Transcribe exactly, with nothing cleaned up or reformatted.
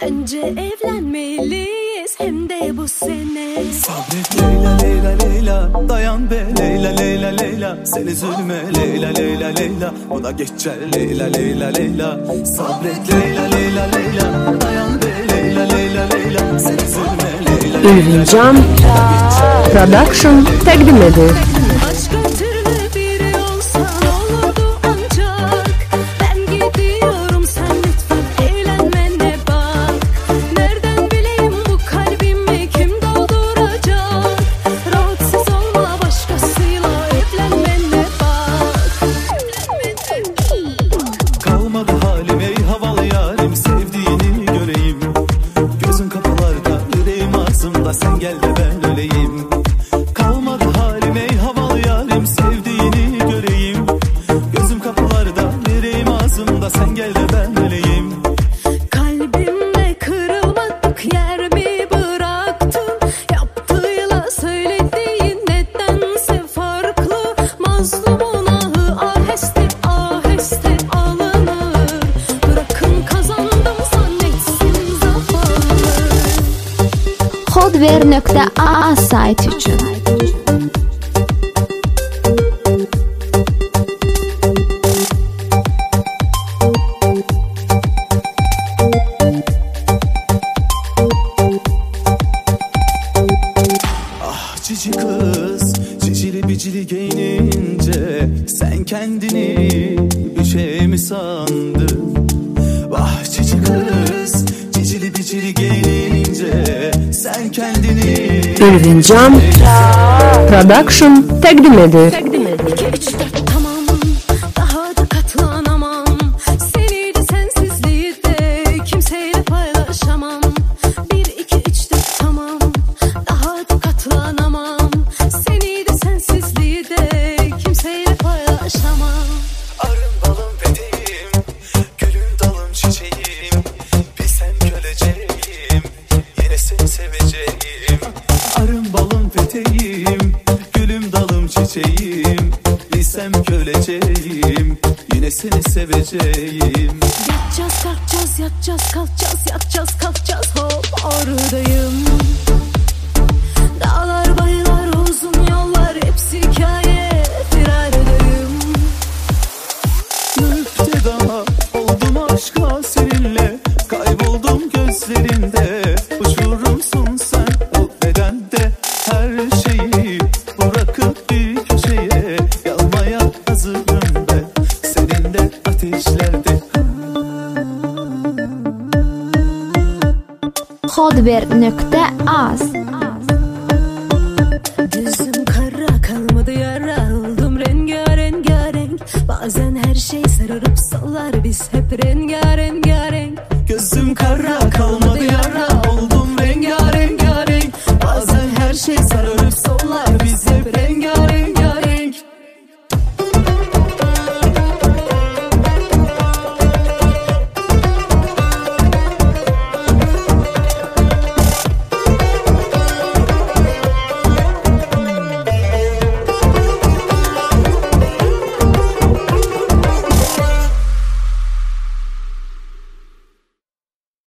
Bence evlenmeliyiz hem de bu sene. Sabret Leyla Leyla Leyla, dayan be Leyla Leyla Leyla. Sen üzülme Leyla Leyla Leyla, bu da geçer Leyla Leyla Leyla. Sabret Leyla Leyla Leyla, dayan be Leyla Leyla Leyla. Sen üzülme Leyla Leyla Leyla. Ülvincam Production takdim ediyor. Başka türlü biri olsan olurdu ancak. Ben gidiyorum, sen lütfen eğlenmene bak. Nereden bileyim bu kalbimi kim dolduracak? Rahatsız olma, başkasıyla evlenmene bak. Kalmadı halim ey havalı yarim, sevdiğini göreyim. Gözüm kapılarda, yüreğim ağzımda, sen gel de ben öleyim. Kalmadı halim ey havalı yarim, sevdiğini göreyim. Gözüm kapılarda, yüreğim ağzımda, sen gel de ben öleyim. Kalbimde kırılmadık yer mi bıraktın? Yaptığıyla söylediğin nedense farklı. Mazlumun ahı aheste aheste alınır. Bırakın kazandım zannetsin zavallı. Kodver nokta a site için. Ah cici kız, cicili bicili giyinince sen kendini bir şey mi sandın? Vah cici kız, cicili bicili giyinince sen kendini. Ülvincam Production takdim ediyor. İki, üç, dört tamam, daha da katlanamam. Seni de sensizliği de kimseyle paylaşamam. Bir, iki, üç, dört tamam, daha da katlanamam. Seni de sensizliği de kimseyle paylaşamam. Arın balım peteğim, gülüm dalım çiçeğim. Bilsem köleceğim, yine seni seveceğim. Arın balım peteğim, gülüm dalım çiçeğim. Bilsem köleceğim, yine seni seveceğim. Yatacağız kalkacağız, yatacağız kalkacağız, yatacağız kalkacağız, hop oradayım. Dağlar baylar uzun yollar hepsi hikaye, firardayım. Müpteda oldum aşka seninle, kayboldum gözlerinde. Uçurumsun sen o bedende, her şeyi bırakıp bir köşeye. Yanmaya hazırım ben seninle ateşlerde. Kodver nokta az. Gözüm kara kalmadı yara, oldum rengarenk. Bazen her şey sararıp sallar, biz hep rengarenk.